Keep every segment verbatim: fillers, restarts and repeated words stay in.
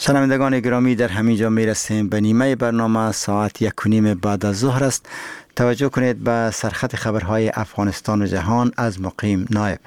شنوندگان گرامی، در همینجا میرسیم به نیمه برنامه. ساعت یک و نیم بعد از ظهر است. توجه کنید به سرخط خبرهای افغانستان و جهان از مقیم نایب.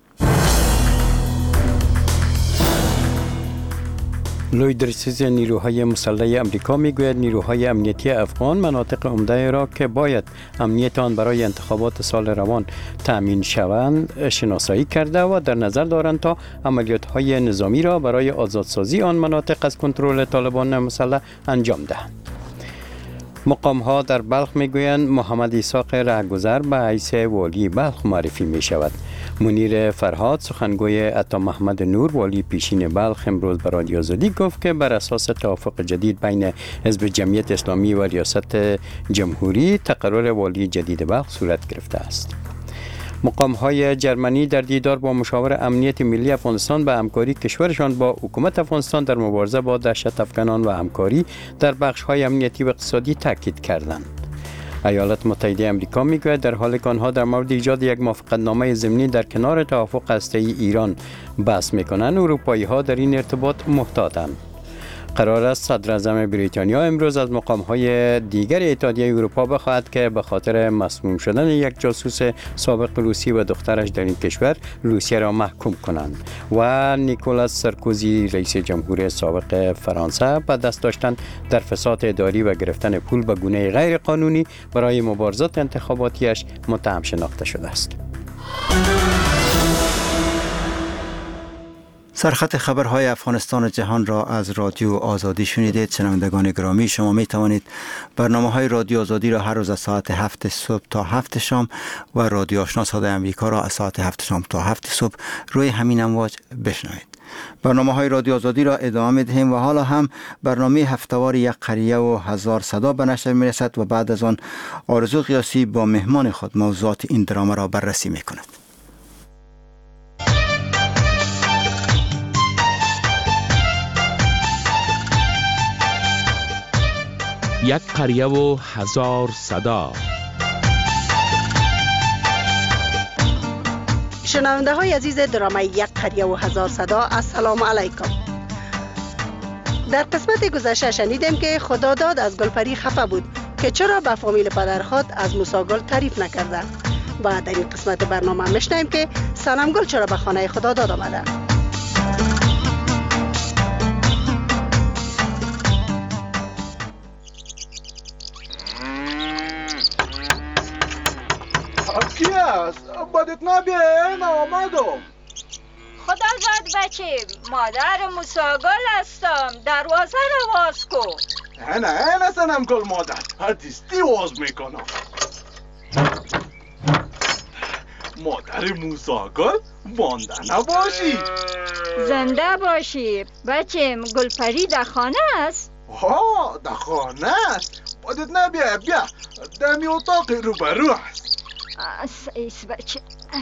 لوی درسیز نیروهای مسلح امریکا میگوید نیروهای امنیتی افغان مناطق عمده را که باید امنیت آن برای انتخابات سال روان تأمین شوند شناسایی کرده و در نظر دارند تا عملیات‌های نظامی را برای آزادسازی آن مناطق از کنترل طالبان مسلح انجام دهند. مقام ها در بلخ میگویند محمد اسحاق رهگذر به حیث والی بلخ معرفی می شود. منیر فرهاد سخنگوی عطا محمد نور والی پیشین بلخ امروز به رادیو آزادی گفت که بر اساس توافق جدید بین حزب جمعیت اسلامی و ریاست جمهوری تقرر والی جدید بلخ صورت گرفته است. مقام های جرمنی در دیدار با مشاور امنیت ملی افغانستان به همکاری کشورشان با حکومت افغانستان در مبارزه با دهشت افغانان و همکاری در بخش های امنیتی و اقتصادی تاکید کردند. ایالات متحده آمریکا میگوید در حالی که آنها در مورد ایجاد یک موافقتنامه ضمنی در کنار توافق هسته‌ای ایران بحث میکنند، اروپایی ها در این ارتباط محتاطند. قرار است صدر اعظم بریتانیا امروز از مقام‌های دیگر اتحادیه اروپا بخواهد که به خاطر مسموم شدن یک جاسوس سابق روسی و دخترش در این کشور روسیه را محکوم کنند و نیکولاس سارکوزی رئیس جمهور سابق فرانسه به دست داشتن در فساد اداری و گرفتن پول به گونه غیر قانونی برای مبارزات انتخاباتیش متهم شناخته شده است. سرخط خبرهای افغانستان و جهان را از رادیو آزادی شنیدید. شنوندگان گرامی، شما می توانید برنامه‌های رادیو آزادی را هر روز از ساعت هفت صبح تا هفت شام و رادیو آشنا صدای امریکا را از ساعت هفت شام تا هفت صبح روی همین امواج بشنوید. برنامه‌های رادیو آزادی را ادامه می‌دهیم و حالا هم برنامه هفته‌وار یک قریه و هزار صدا به نشر می‌رسد و بعد از آن آرزو قیاسی با مهمان خود موضوعات این درامه را بررسی می‌کند. یک قریه و هزار صدا. شنونده های عزیز درامه یک قریه و هزار صدا، السلام علیکم. در قسمت گذشته شنیدیم که خداداد از گلپری خفه بود که چرا به فامیل پدرخواد از موسی گل تعریف نکرده و در این قسمت برنامه میشنویم که صنم گل چرا به خانه خداداد آمده. کی است؟ بدت نبیه آمدم. خدا زد بچه، مادر موساگل هستم، دروازه رو باز کن. نه نه صنم گل مادر، هرتیستی باز میکنم. مادر موساگل مانده نباشی. زنده باشی بچه. گلپری در خانه است؟ ها در خانه است. بدت نبیه، بیا دمی اتاق روبرو است. ایس بچه.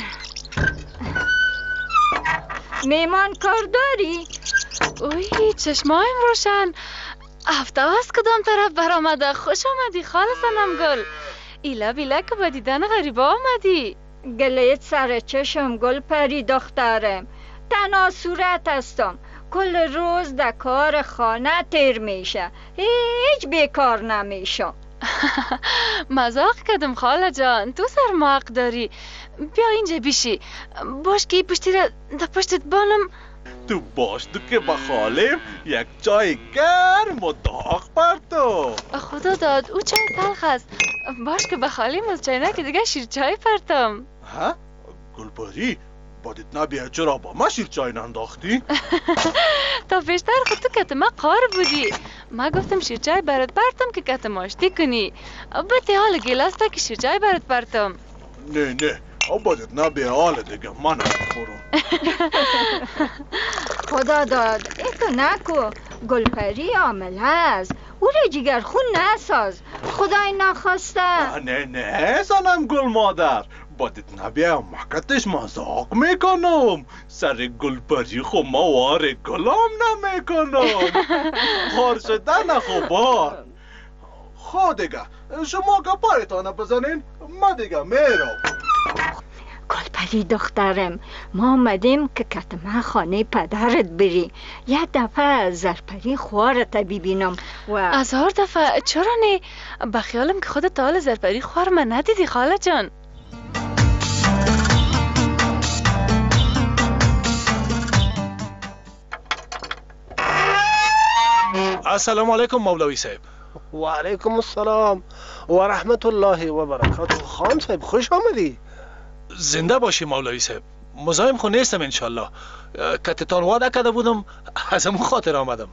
میمان کار داری؟ اوی چشمایم روشن. هفته از کدام طرف برآمده؟ خوش آمدی خاله صنم گل. ایلا بیلا که با دیدن غریبا آمدی. گلیت سر چشم گلپری دخترم. تنها صورت هستم، کل روز در کار خانه تیر میشه، هیچ بیکار نمیشم. مزاق کردم خاله جان، تو سرماق داری. بیا اینجا بیشی باش که پشتی را در پشتت بالم. تو باش تو که با خالم یک چای گرم و داغ پرتو. خدا داد او چای تلخ است. باش که با خالم از چای که دیگه شیر چای پرتم. ها؟ گلپری بدت نبیه چرا با ما شیر چای ننداختی؟ تا پیشتر خود تو کتما قار بودی. ما گفتم شیر چای برات پرتم که کتم آشتی کنی. بطی حال گلاسته که شیر چای برات پرتم. نه نه بدت نبیه حال دیگه من نخورم. خدا داد ایتو نکو، گلپری عامل هست، او را جگر خون نساز، خدای نخواسته. نه نه صنم گل مادر، بدت نبیه مکتش مزاق میکنم. سر گلپری خو موار گلام نمیکنم. خور شدن خوبان. خود دیگه شما که پایتانه بزنین، ما دیگه میرم. گلپری دخترم، ما آمدیم که کتمه خانه پدرت بری. یک دفعه زرپری خوارت ببینم و هزار دفعه. چرا نه؟ بخیالم که خودت تا حال زرپری خوار من ندیدی خاله جان. السلام علیکم مولوی صاحب. و علیکم السلام و رحمت الله و برکاته. خان صاحب خوش آمدی. زنده باشی مولوی صاحب. مزاحم خو نیستم انشالله. کتتان وعده کرده بودم از همون خاطر آمدم.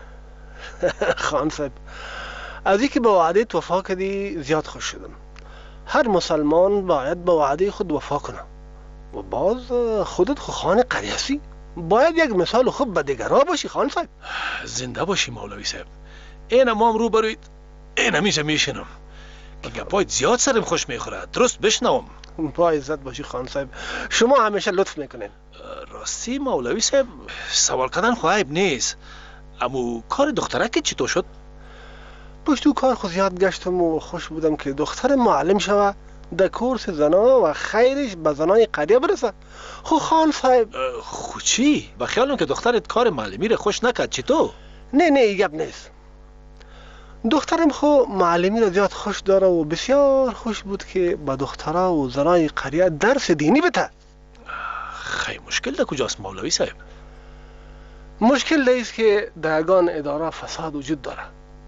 خان صاحب از اینکه به وعده وفا کردی زیاد خوش شدم. هر مسلمان باید به وعده خود وفا کنه و باز خودت خو خان قریه هستی، باید یک مثال خوب به دیگرها باشی. خان صاحب زنده باشی مولوی صاحب. این ما هم رو بروید این همیشه میشنم که گپایت زیاد سرم خوش میخوره. درست بشنوم. با عزت باشی خان صاحب، شما همیشه لطف میکنین. راستی مولوی صاحب سوال کردن خو عیب نیست، اما کار دخترک چطور شد؟ پشتو کار خو زیاد گشتم و خوش بودم که دختر معلم شوه در کورس زنا و خیرش به زنای قریه برسه. خو خان صاحب خو چی؟ بخیالم که دخترت کار معلمی رو خوش نکرد. چطور؟ نه نه گپ نیست. دخترم خو معلمی را زیاد خوش داره و بسیار خوش بود که با دخترها و زنای قریه درس دینی بده. خیلی مشکل ده کجاست مولوی صاحب؟ مشکل ده است که درگان اداره فساد وجود داره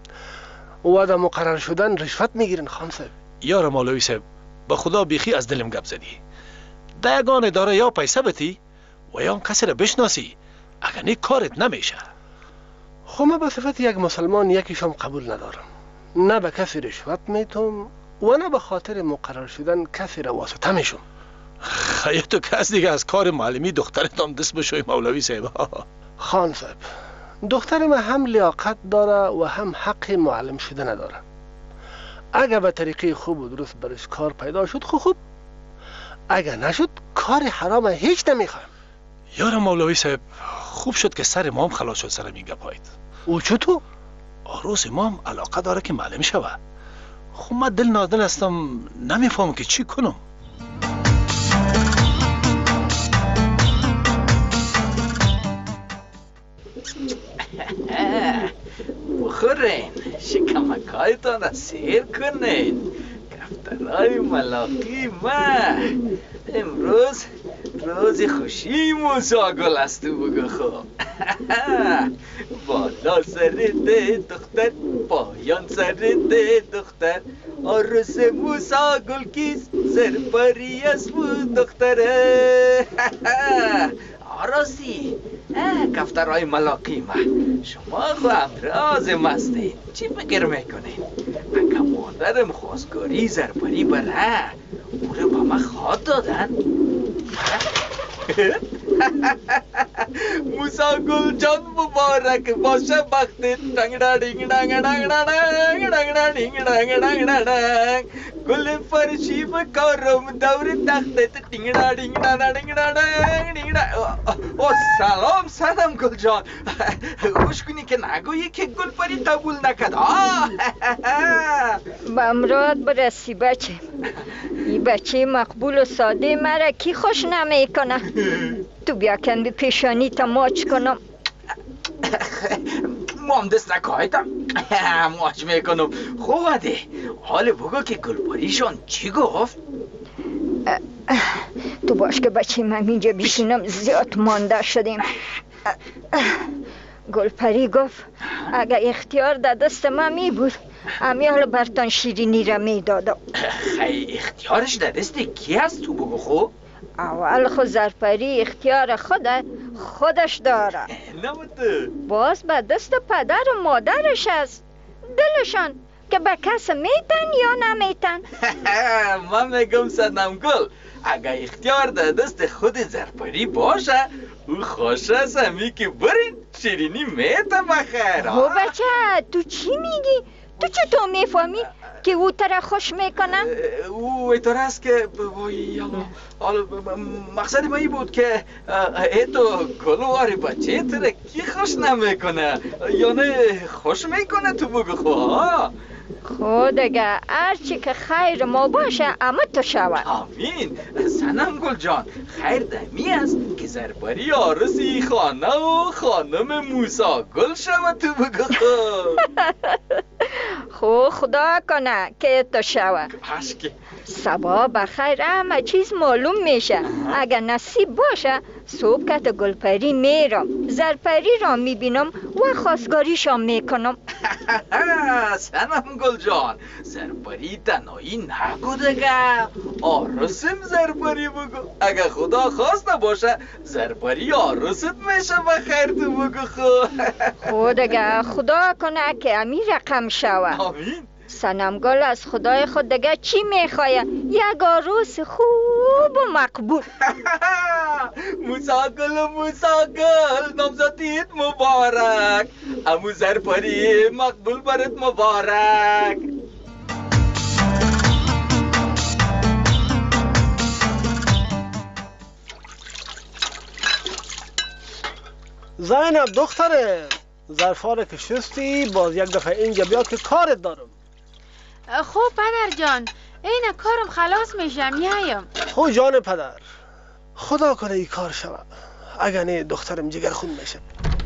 و در مقرر شدن رشوت میگیرن. خان صاحب یار مولوی صاحب به خدا بیخی از دلم گپ زدی. درگان اداره یا پیسه بتی و یا هم کسی را بشناسی، اگر نه کارت نمیشه. خو من به صفت یک مسلمان یکیشم قبول ندارم. نه به کسی رشوت میتم و نه به خاطر مقرر شدن کسی را واسطه میشم. خیلی تو کس دیگه از کار معلمی دخترتان دست بشوی مولوی صاحب. خان صاحب دخترم هم لیاقت داره و هم حق معلم شده نداره. اگر به طریقه خوب و درست برش کار پیدا شد خو خوب، اگر نشد کار حرام هیچ نمیخوایم. یار مولوی صاحب خوب شد که سر ما هم خلاص شد سر این گپایت. او چطور؟ آروز ما هم علاقه داره که معلم شوه. خب من دل نادل هستم نمیفهم که چی کنم. بخورین، شکمکایتان را سیر کنین. کفترهای ملاقی ما امروز روز خوشی موسا گل است. تو بگو خوب بالا سر ده دختر پایان سر ده دختر عروس موسا گل کیست زرپری است بود دختره. آراسی کفترهای ملاقی ما شما خو امراض مستین. چی فکر میکنین؟ اگه مادرم خواستگاری زرپری بره او رو با ما خواد دادن. موسا گل جان مبارک باشه بختت. دنگ دنگ دنگ دنگ دنگ دنگ دنگ دنگ دنگ دنگ گل فرشی بکارم دور تختت. دنگ دنگ دنگ دنگ دنگ. او سلام سلام گل جان. خوش کنی که نگویی که گل پری قبول نکد. به امراد برسی بچه. این بچه مقبول و ساده مرا کی خوش نمیکنه. تو بیا کن بی پیشانی تا ماچ کنم. مام دست نکایتم ماچ میکنم. خوبه حال بگو که گلپریشان چی گفت؟ تو باش که بچه من اینجا بیشونم زیاد مانده شدیم. گلپری گفت اگه اختیار در دست من می بود امیال برتان شیرینی را می دادم. خیلی اختیارش در دست کی هست؟ تو بگو خوب. اول خود زرپری اختیار خود خودش داره. نموده باز به دست پدر و مادرش است. دلشان که به کس میتن یا نمیتن. من میگم صدم گل اگه اختیار در دست خود زرپری باشه او خوش است همی که برین شیرینی میته بخیر. او بچه تو چی میگی؟ تو چطور میفهمی که او تره خوش میکنه؟ او ایطور است که مقصد ما ای بود که ایتو گلواری بچه تره کی خوش نمیکنه یا نه خوش میکنه. تو بگو خواه خود دیگه هرچی که خیر ما باشه اما تو شود. آمین. سنم گل جان، خیر دمی است که زربری عروسی خانه و خانم موسی گل شود. تو بگو خو خدا کنه که تو شود. پشکی صبا بخیر همه چیز معلوم میشه. اگر نصیب باشه صبح که تو گلپری میرم، زرپری را میبینم و خواستگاریشان میکنم. سنم گل جان، زرپری تنهایی نگو دیگه، عروسم زرپری بگو. اگر خدا خواست نباشه زرپری عروست میشه. بخیر تو بگو. خو خو دیگه خدا کنه که امی رقم شود. آمین. سنم گل از خدای خود دیگه چی میخواه؟ یک عروس خوب و مقبول. موسا گل موسا گل، نامزدیت مبارک. امو زرپری مقبول برات مبارک. زینب دختره، ظرفا که شستی باز یک دفعه اینجا بیا که کارت دارم. خب پدر جان، این کارم خلاص میشم میایم. خو جان پدر، خدا کنه ای کار شود، اگر نه دخترم جگر خون میشه.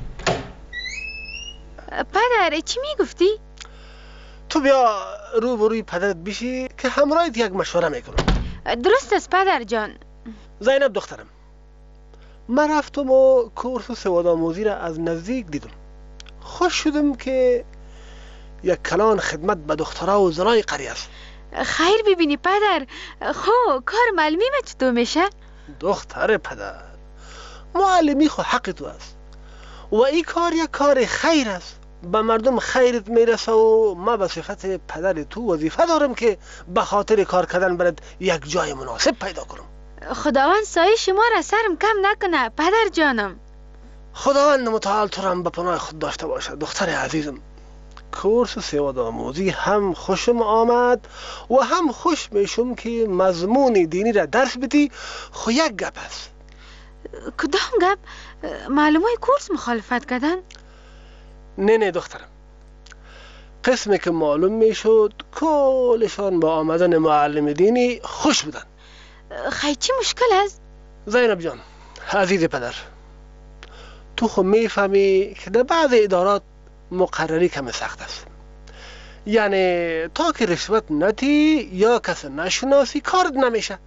پدر چی میگفتی؟ تو بیا روبروی پدرت بشی که همراهت یک مشوره میکنم. درست است پدر جان. زینب دخترم، من رفتم و کورس سواد آموزی را از نزدیک دیدم. خوش شدم که یک کلان خدمت به دخترها و زنای قریه است. خیر ببینی پدر، خو کار معلمی ما چطور میشه؟ دختر پدر، معلمی خو حق تو است و این کار یک کار خیر است. به مردم خیرت میرسه و ما به صفت پدر تو وظیفه دارم که به خاطر کار کردن برات یک جای مناسب پیدا کنم. خداوند سایه شما را سرم کم نکنه پدر جانم. خداوند متعال تو را به پناه خود داشته باشه دختر عزیزم. کورس سواد آموزی هم خوشم آمد و هم خوش میشم که مضمون دینی را درس بدی. خو یک گپ است. کدام گپ؟ معلومای کورس مخالفت کردن؟ نه نه دخترم، قسمی که معلوم میشد کلشان با آمدن معلم دینی خوش بودن. خیلی چی مشکل است؟ زینب جان عزیز پدر، تو خو میفهمی که در بعض ادارات مقرری کم سخت است. یعنی تا که رشوت نتی یا کس نشناسی کارت نمیشه.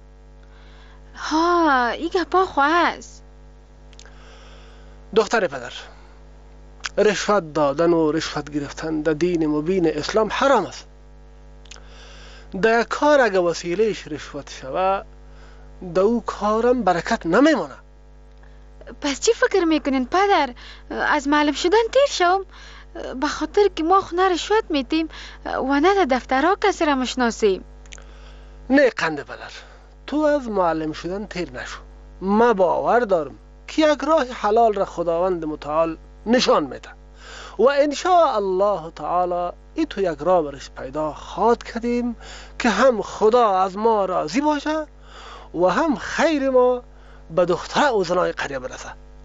ها این گپا خو است. دختر پدر، رشوت دادن و رشوت گرفتن در دین مبین اسلام حرام است. در کار اگه وسیلهش رشوت شوه در او کارم برکت نمیمونه. پس چی فکر میکنین پدر؟ از معلم شدن تیر شوم؟ به خاطر که ما خونه رشوت میدیم و نه در دفترها کسی را مشناسیم. نه قنده پدر، تو از معلم شدن تیر نشو. ما باور دارم که یک راه حلال را خداوند متعال نشان میده و انشاء الله تعالی ای تو یک راه برش پیدا خواد کردیم که هم خدا از ما راضی باشه و هم خیر ما به دختر و زنای قریه برسه.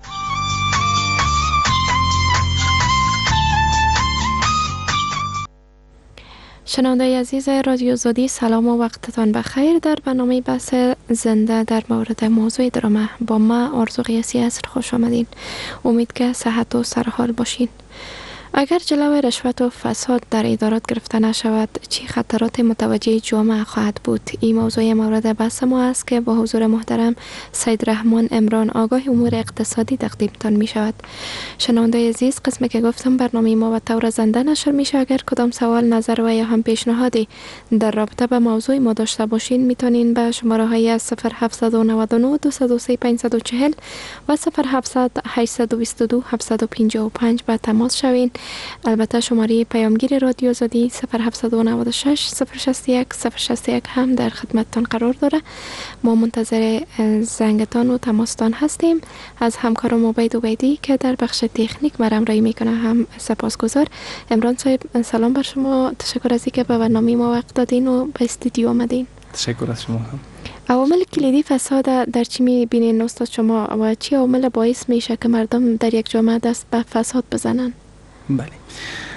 شنونده عزیز رادیو زودی، سلام و وقتتان بخیر. در برنامه بحث زنده در مورد موضوع درامه با ما آرزو قیاسی عصر خوش آمدین. امید که صحت و سرحال باشین. اگر جلوی رشوت و فساد در ادارات گرفته نشود چه خطرات متوجه جامعه خواهد بود؟ این موضوع مورد بحث ما است که با حضور محترم سید رحمان عمران آگاه امور اقتصادی تقدیمتان می شود. شنونده عزیز، قسمی که گفتم برنامه ما به طور زنده نشر می شود. اگر کدام سوال، نظر و یا هم پیشنهادی در رابطه با موضوع ما داشته باشین میتونین به شماره های صفر هفت نه نه دو صفر سه پنج چهار صفر و صفر هفت هشت دو دو هفت پنج پنج به تماس شوین. البته شماره پیامگیر رادیو زدی صفر هفت نه شش صفر شش یک صفر شش یک هم در خدمتتان قرار داره. ما منتظر زنگتان و تماستان هستیم. از همکارم عبید عبیدی که در بخش تکنیک مرا همراهی میکنه هم سپاسگزار. عمران صاحب سلام بر شما، تشکر از اینکه به برنامه ما وقت دادین و به استودیو آمدین. تشکر از شما هم. عوامل کلیدی فساد در چی میبینین استاد شما و چی عوامل باعث میشه که مردم در یک جامعه دست به فساد بزنن؟ بله،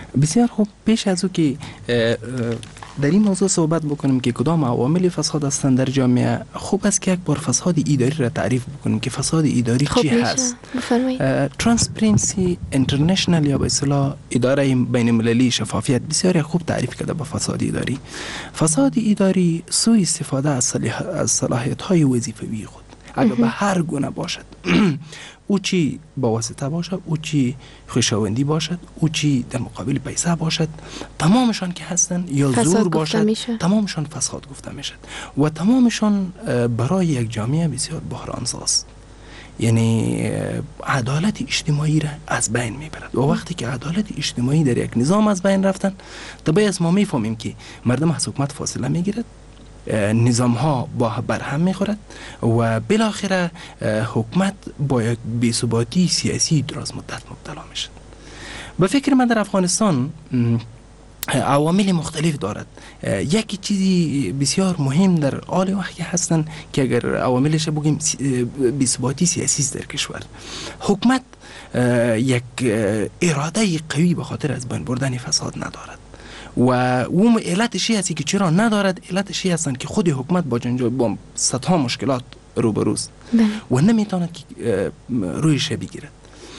بسیار خوب. پیش از او که در این موضوع صحبت بکنیم که کدام عوامل فساد هستند در جامعه، خوب است که یک بار فساد اداری را تعریف بکنیم که فساد اداری چی هست. ترانسپرنسی اینترنشنال یا به اصطلاح اداره بین المللی شفافیت بسیار خوب تعریف کرده با فساد اداری. فساد اداری سوء استفاده از صلاحیت های وظیفوی خود اگر به هر گونه باشد، او چی با واسطه باشد، او چی خویشاوندی باشد، او چی در مقابل پیسه باشد، تمامشان که هستند یا زور باشد، تمامشان فساد گفته میشد و تمامشان برای یک جامعه بسیار بحرانساز. یعنی عدالت اجتماعی را از بین میبرد و وقتی که عدالت اجتماعی در یک نظام از بین رفتن، طبعا از ما میفهمیم که مردم از حکومت فاصله میگیرد، نظام ها با برهم میخورد و بالاخره حکومت با یک بی‌ثباتی سیاسی دراز مدت مبتلا میشد. به فکر من در افغانستان عوامل مختلف دارد. یکی چیزی بسیار مهم در آل وقتی هستند که اگر عواملش بگیم بی‌ثباتی سیاسی در کشور، حکومت یک اراده قوی به خاطر از بین بردن فساد ندارد و اون علتشی هستی که چرا ندارد، علتشی هستند که خود حکومت با جنجال با صدها مشکلات روبروست و نمیتواند که رویش بگیرد.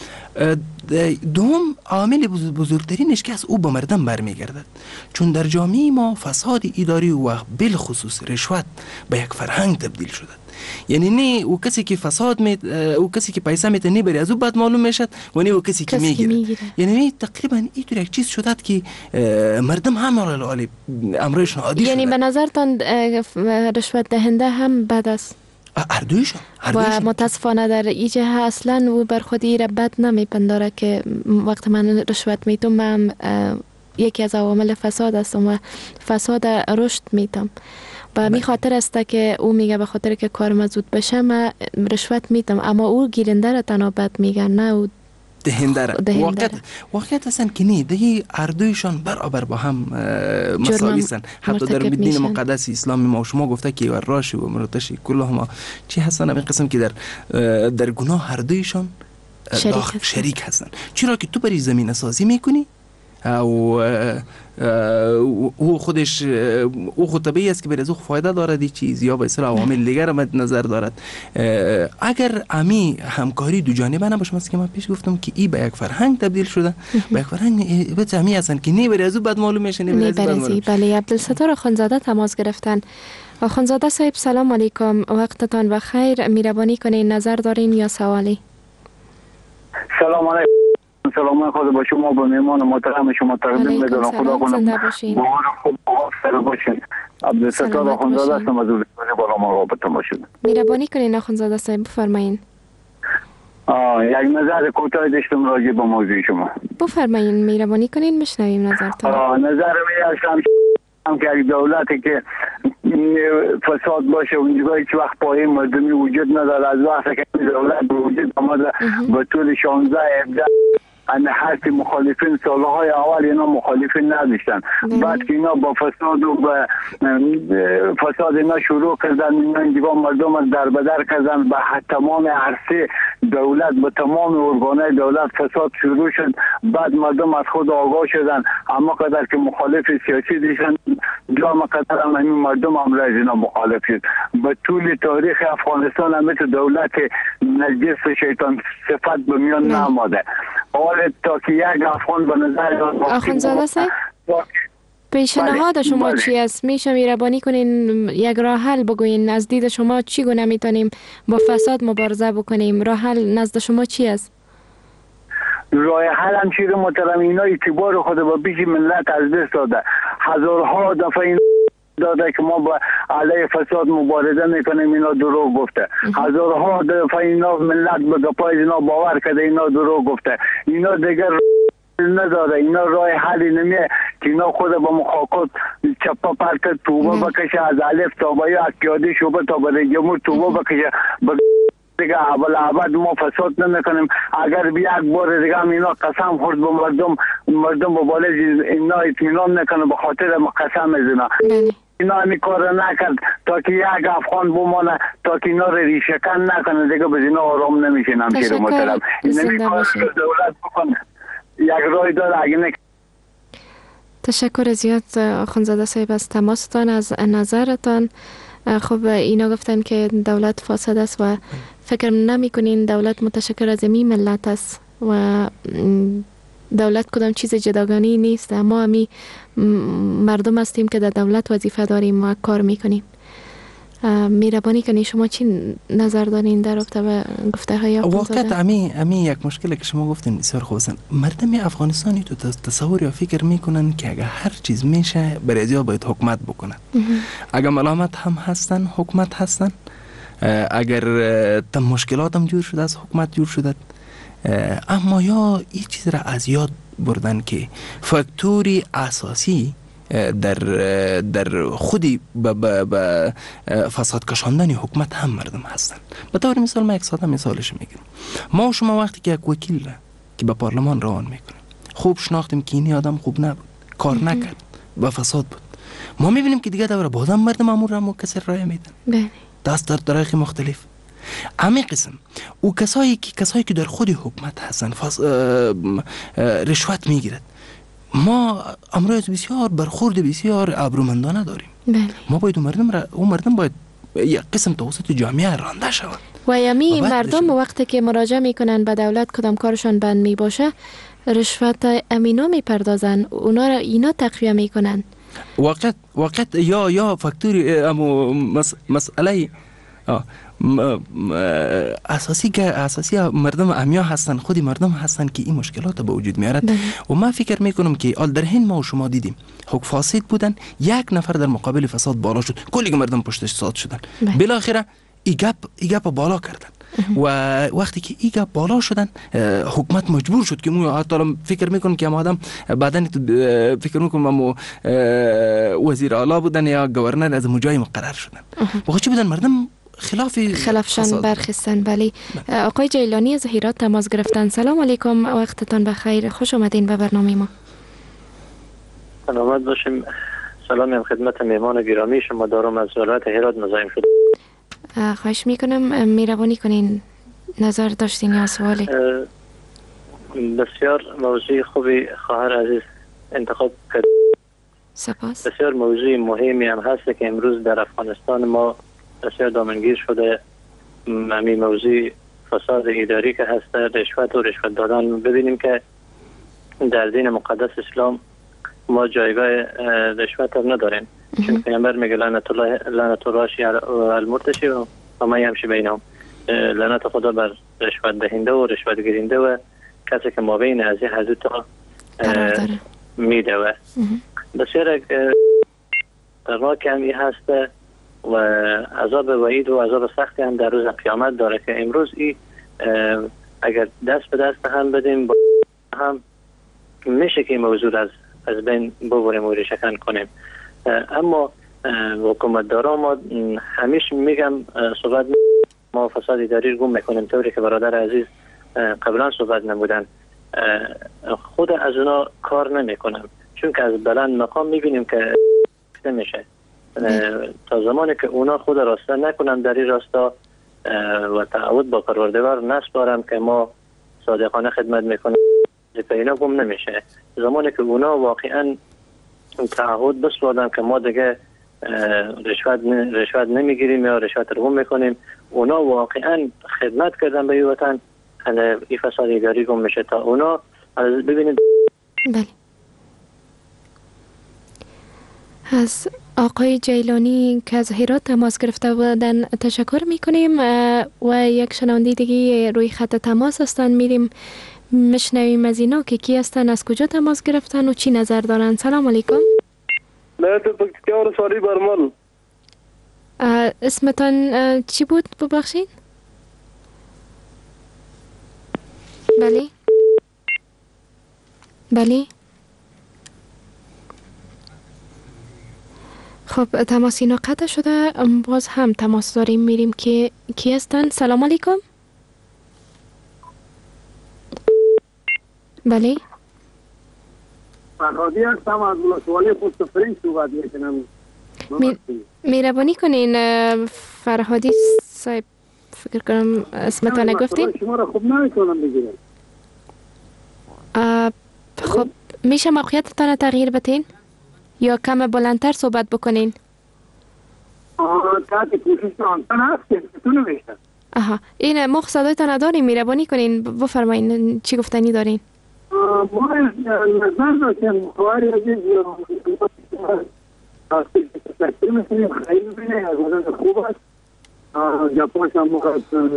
دوم عامل بزرگترینش که از او به مردم برمیگردد، چون در جامعه ما فساد اداری و بالخصوص رشوت به یک فرهنگ تبدیل شده. یعنی نه او کسی که فساد می او کسی که پیسه میته نبری از او بعد معلوم میشد و نه او کسی که میگیره. یعنی تقریبا اینطور یک چیز شده که مردم هم علی امرشون عادی شده. یعنی به نظرتان رشوت دهنده هم بد است؟ اردویشان و متاسفانه در ایجه اصلا او بر خودی را بد نمیپنداره که وقت من رشوت میتم من یکی از عوامل فساد هستم و فساد رشد میتم و می خاطر است که او میگه به خاطر که کارم زود بشه من رشوت میتم، اما او گیرنده را تنها بد میگن نه او دهنده را. واقعیت واقعیت هستن که نه دیگه اردویشان برابر با هم مساوی هستن. حتی در دین مقدس اسلام ما شما گفته که راش و مرتشی کلهم چی هستن این قسم که در در گناه هر دویشان شریک, شریک هستن. چرا که تو بری زمین سازی میکنی او او خودش او خود طبیعی است که بر از او فایده دارد چیز یا به اصطلاح عوامل دیگر را مد نظر دارد. اگر امی همکاری دو جانبه نباشه، مثل که من پیش گفتم که ای به یک فرهنگ تبدیل شده، به یک فرهنگ به جمعی هستن که نه بر از او بد معلوم میشه نه بر از او بد. بله، عبدالستار خانزاده تماس گرفتن. خانزاده صاحب سلام علیکم، وقتتان بخیر، مهربانی کنین نظر دارین یا سوالی؟ سلام علیکم. سلام خدا با شما، با مهمان محترم شما تقدیم می‌کنم. خدا کنه بهار خوب سر باشین. عبدالستار خانزاده هستم از روزگاری بالا مراقبتون باشید. مهربانی کنین خانزاده صاحب بفرمایین. یک نظر کوتاه داشتم راجع به موضوع شما. بفرمایین، مهربانی کنین بشنویم نظرتون. نظر من هستم که یک دولتی که فساد باشه اونجا هیچ وقت پایه مردمی وجود نداره. از وقتی که دولت به وجود آمده به طول شانزده هفده ان حرف مخالفین سالهای اول اینا مخالفین نداشتن، بعد که اینا با فساد و با فساد اینا شروع کردن، اینا اینجا مردم در بدر کردن به تمام عرصه دولت، به تمام ارگانهای دولت فساد شروع شد. بعد مردم از خود آگاه شدن، اما قدر که مخالف سیاسی دیشن جامعه قدر هم همین مردم هم رای اینا مخالف شد. به طول تاریخ افغانستان هم مثل دولت نجس شیطان صفت به میان ناماده. حال تا که یک افغان به نظر آخوندزاده صاحب پیشنهاد شما چی است؟ میشه مهربانی کنین یک راه حل بگوین؟ از دید شما چی گونه میتونیم با فساد مبارزه بکنیم؟ راه حل نزد شما چی است؟ راه حل هم چیز محترم، اینا اعتبار خود با بیش ملت از دست داده. هزارها دفعه این داده که ما با علیه فساد مبارزه میکنیم، اینا دروغ گفته. هزارها دفعه اینا ملت به گپای اینا باور کرده، اینا دروغ گفته. اینا دیگر نداره، اینا راه حلی نمیه که اینا خود با محاکات چپا پرکت توبه بکشه، از الف تا با یا از پیاده شعبه تا به جمهور توبه بکشه. دیگه اول عبد ما فساد نمیکنیم. اگر بی یک بار دیگه هم اینا قسم خورد به مردم، مردم به بالای اینا اطمینان نکنه به خاطر قسم از اینا. اینا همی کار نکرد تا که یک افغان بمانه، تا که اینا رو ریشکن نکنه، دیگه به اینا آرام نمیشین. همچیر محترم این نمی کار دولت بکنه. یک رای داره، اگه نکنه تشکر زیاد آخوندزاده صاحب از تماستان، از نظرتان. خب اینا گفتن که دولت فاسد است و فکر نمی کنین دولت متشکر از می ملت است و دولت کدام چیز جداگانه نیست. ما همی مردم هستیم که در دولت وظیفه داریم و کار میکنیم. مهربانی کنی شما چی نظر دارین در رابطه با گفته های واقعا امی امی یک مشکلی که شما گفتین بسیار خوب است. مردم افغانستانی تو تصور یا فکر میکنن که اگر هر چیز میشه برای باید حکومت بکنن. اگر ملامت هم هستن حکومت هستن، اگر تم مشکلات هم جور شده از حکومت جور شده، اما یا این چیز را از یاد بردن که فاکتوری اساسی در در خودی به فساد کشاندن حکومت هم مردم هستن. به طور مثال ما یک ساده مثالش میگم. ما و شما وقتی که یک وکیل را که به پارلمان روان میکنیم خوب شناختیم که این آدم خوب نبود، کار نکرد، با فساد بود، ما میبینیم که دیگه دوره بازم مردم امور را مکسر رای میدن. بله. دست در طریق مختلف. امی قسم او کسایی که کسایی که در خود حکومت هستن فاس... رشوت میگیرد. ما امروز بسیار برخورد بسیار ابرومندانه داریم. بله. ما باید اون مردم را اون مردم باید یک قسم توسط جامعه رانده شود. و یمی مردم وقتی که مراجعه میکنن به دولت کدام کارشان بند می باشه رشوت امینا میپردازن، اونا را اینا تقویه میکنن. وقت وقت یا یا فاکتوری امو مس... مسئله آه. اساسی که اساسی مردم امیا هستن، خودی مردم هستن که این مشکلات به وجود میارد. و من فکر میکنم که آل در هند ما و شما دیدیم حق فاسد بودن، یک نفر در مقابل فساد بالا شد، کلی مردم پشتش ساد شدن، بالاخره ای گپ ای گپ بالا کردن. و وقتی که ای گپ بالا شدن حکومت مجبور شد که مو حتی فکر میکنم که آدم بعدن فکر میکنم مو وزیر اعلی بودن یا گورنر از مجای مقرر شدن. و چی بودن مردم خلاف خلافشان برخستن. بله. آقای جیلانی از هرات تماس گرفتن. سلام علیکم، وقتتان بخیر، خوش آمدین به برنامه ما. سلامت باشیم. سلام خدمت مهمان گرامی شما دارم از ولایت هرات مزاحم شد. خواهش میکنم مهربانی کنین نظر داشتین یا سوالی؟ بسیار موضوع خوبی خواهر عزیز انتخاب کرد. سپاس. بسیار موضوع مهمی هم هست که امروز در افغانستان ما بسیار دامنگیر شده. همین موضوع فساد اداری که هست، رشوت و رشوت دادن. ببینیم که در دین مقدس اسلام ما جایگاه رشوت هم نداریم، چون پیامبر میگه لعنت الله لعنت الله المرتشی و ما همش بینام، لعنت خدا بر رشوت دهنده و رشوت گیرنده و کسی که ما بین از این حدود تا میده. و بسیار در کمی هست و عذاب وعید و عذاب سختی هم در روز قیامت داره که امروز ای اگر دست به دست هم بدیم با هم میشه که موضوع از از بین ببریم و ریشه‌کن کنیم. اما حکومت دارا ما همیشه میگم صحبت ما فساد اداری گم میکنیم، طوری که برادر عزیز قبلا صحبت نمودن. خود از اونا کار نمیکنم، چون که از بلند مقام میبینیم که نمیشه. تا زمانی که اونا خود راسته نکنن در این راستا و تعهد با پروردگار نسپارم که ما صادقانه خدمت میکنیم، اینا گم نمیشه. زمانی که اونا واقعا تعهد بسپردن که ما دیگه رشوت رشوت نمیگیریم یا رشوت رو گم میکنیم، اونا واقعا خدمت کردن به وطن، این فساد اداری گم میشه. تا اونا ببینید. بله. از آقای جیلانی که از هرات تماس گرفته بودن تشکر میکنیم و یک شنونده دیگه روی خط تماس هستن، میریم مشنویم از اینا که کی هستن، از کجا تماس گرفتن و چی نظر دارن. سلام علیکم. نه تو پکتیکا ساری برمال. اسمتان چی بود ببخشید؟ بله بله. خب تماس اینا قطع شده، باز هم تماس داریم، میریم که کی هستن. سلام علیکم. بله فرهادی هستم از ولسوالی خودسفرین صحبت میکنم. مهربانی کنین فرهادی صاحب، فکر کنم اسمتان نگفتین. شما را خوب نمیتونم بگیرم. خب میشه موقعیتتان تغییر بدین یا کم بلندتر صحبت بکنین؟ تحت پوشش آنتن هست که ستون میشه. آها، این ما صدایتان نداریم، میربانی کنین بفرمایین چی گفتنی دارین؟ ما نظر داشتیم خواهر عزیز تشکیل میکنیم خیلی بینه از وزن خوب است جپاش هم موقع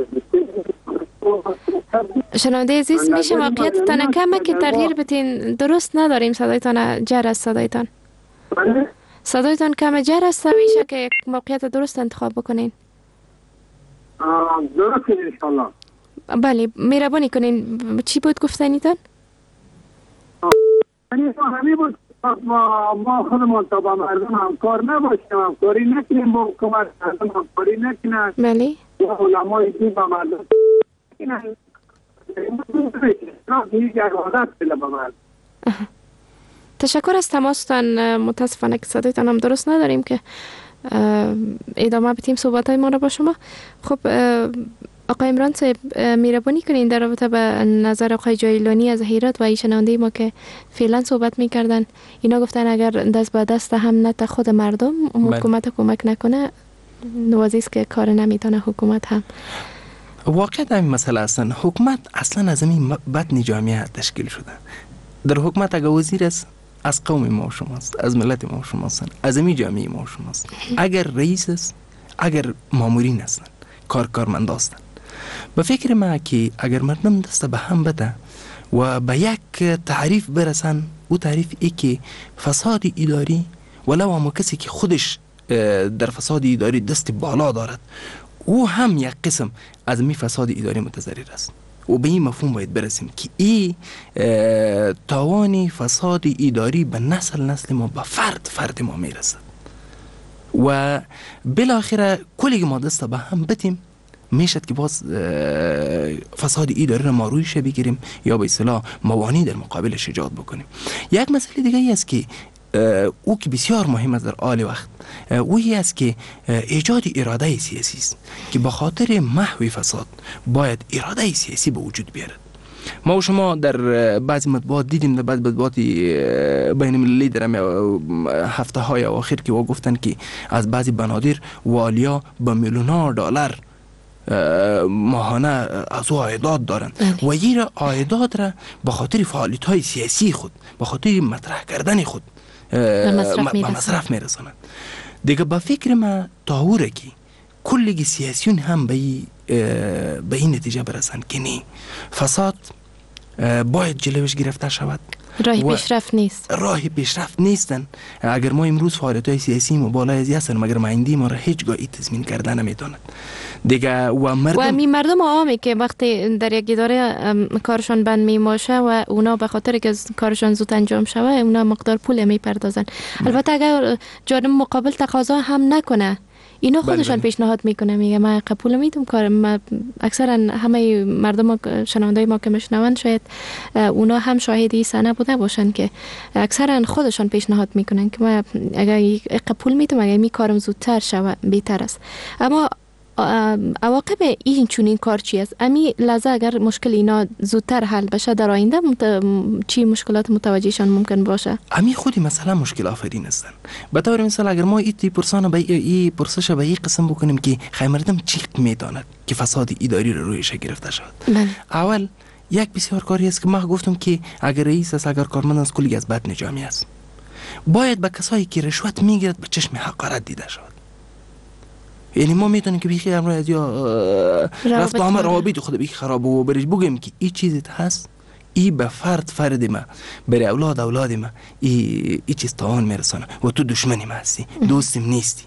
شنونده عزیز میشه موقعیتتان کمه که تغییر بتین؟ درست نداریم، صدایتان جر است. صدایتان صدایتان کم جر است، میشه که موقعیت درست انتخاب بکنین؟ درست انشالله. بله، مهربانی کنین. چی بود گفتنیتان؟ همین بود ما ما خودمون تا با مردم همکار نباشیم، همکاری نکنیم با حکومت، مردم همکاری نکنن. بله. و علمای دین با مردم نکنن. یک عادت بله با مردم. تشکر از تماستان. متاسفانه که صدایتان هم درست نداریم که ادامه بدیم صحبت های ما را با شما. خب آقای عمران صاحب مهربانی کنین در رابطه به نظر آقای جایلانی از هرات و شنونده ما که فعلا صحبت میکردن، اینا گفتن اگر دست به دست هم نت خود مردم حکومت کمک نکنه نوازیست که کار نمیتونه حکومت هم. واقعا همین مسئله هستن. حکومت اصلا از همین بطن جامعه تشکیل شده. در حکومت اگر وزیر است از قوم ما و شماست، از ملت ما و شماست، از همین جامعه ما و شماست. اگر رئیس است، اگر مامورین هستن، کار کارمند هستن. به فکر ما که اگر مردم دست به هم بده و به یک تعریف برسن، او تعریف ای که فساد اداری ولو هم کسی که خودش در فساد اداری دست بالا دارد، او هم یک قسم از می فساد اداری متضرر است. و به این مفهوم باید برسیم که این تاوان فساد اداری به نسل نسل ما، به فرد فرد ما میرسد و بالاخره کلی ما دست به هم بتیم میشد که باز فساد اداری را ما رویش بگیریم یا به اصطلاح موانع در مقابلش ایجاد بکنیم. یک مسئله دیگه ای است که او که بسیار مهم است در آل وقت، اوی است که ایجاد اراده سیاسی است که به خاطر محو فساد باید اراده سیاسی به وجود بیارد. ما و شما در بعضی مطبوعات دیدیم، در بعضی مطبوعات بین المللی در هفته های آخر که او گفتن که از بعضی بنادر والیا با میلیون‌ها دلار ماهانه از او عایدات دارند و این عایدات را به خاطر فعالیت های سیاسی خود، به خاطر مطرح کردن خود به مصرف میرسانند. دیگه با فکر ما تاوره که کلی سیاسیون هم به به این نتیجه برسند که نه، فساد باید جلوش گرفته شود. راه پیشرفت نیست. راه پیشرفت نیستن. اگر ما امروز فعالیت‌های سیاسی ما بالای از هستن، مگر مایندی ما را هیچگاه تضمین کردن نمیتواند. دیگه و مردم و می مردم عوامی که وقتی در یک اداره کارشون بند میماشه و اونا به خاطر که کارشون زود انجام شوه اونا مقدار پول میپردازن. البته اگر جانب مقابل تقاضا هم نکنه، اینا خودشان پیشنهاد میکنه، میگه من قبول میدم کار. ما اکثرا همه مردم شنوندای ما که میشنون شاید اونا هم شاهدی سنه بوده باشن که اکثرا خودشان پیشنهاد میکنن که من اگر قبول میدم اگر می کارم زودتر شوه بهتر است. اما عواقب این چونین کار چی است؟ امی لحظه اگر مشکل اینا زودتر حل بشه در آینده مت... چی مشکلات متوجهشان ممکن باشه؟ امی خودی مثلا مشکل آفرین هستن. به طور مثال اگر ما ایتی پرسان به ای پرسش به این قسم بکنیم که خیلی مردم چی میداند که فساد اداری رو رویش گرفته شود. بله. اول یک بسیار کاری است که ما گفتم که اگر رئیس است، اگر کارمند است، کلی از بطن جامعه است، باید به کسایی که رشوت میگیرد به چشم حقارت دیده شود. یعنی ما میتونیم که بیخی امروز از یا رفت با همه روابط خود بیخی خراب و برش بگیم که این چیزت هست، ای به فرد فرد ما، برای اولاد اولاد ما ای, ای چیز تاوان میرسانه و تو دشمنی ما هستی، دوستیم نیستی.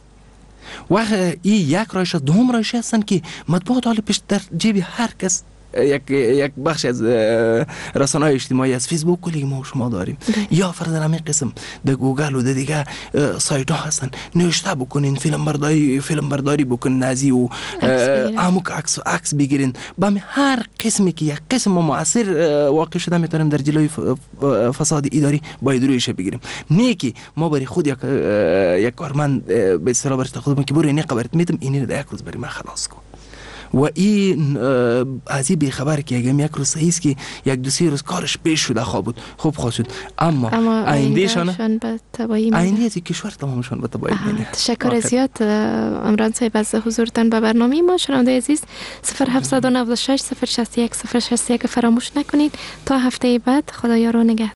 و ای یک رایش است. دوم رایش هستن که مطبوعات حال پیش در جیب هر کس یک یک بخش از رسانه‌های اجتماعی از فیسبوک کلی ما شما داریم ده. یا فرضاً همین قسم در گوگل و در دیگه سایت ها هستن، نوشته بکنین، فیلم برداری فیلم برداری بکنین، نازی و عموک عکس عکس بگیرین. با هر قسمی که یک قسم ما مؤثر واقع شده میتونیم در جلوی فساد اداری باید رویش بگیریم. نه که ما برای خود یک یک کارمند به اصطلاح برش خودمون که برو اینه قبرت میدم اینی در یک روز برای من خلاص کن. و این از این بیخبر که اگه یک روز صحیح است که یک دو سه روز کارش پیش شده خواب بود خوب خواهد شد، اما آیندهشان به تباهی آینده از کشور تمامشان به تباهی می‌بینه. تشکر زیاد عمران صاحب از حضورتان به برنامه ما. شنونده عزیز صفر هفت نه شش صفر شش یک صفر شش یک فراموش نکنید. تا هفته بعد خدایا رو نگهدار.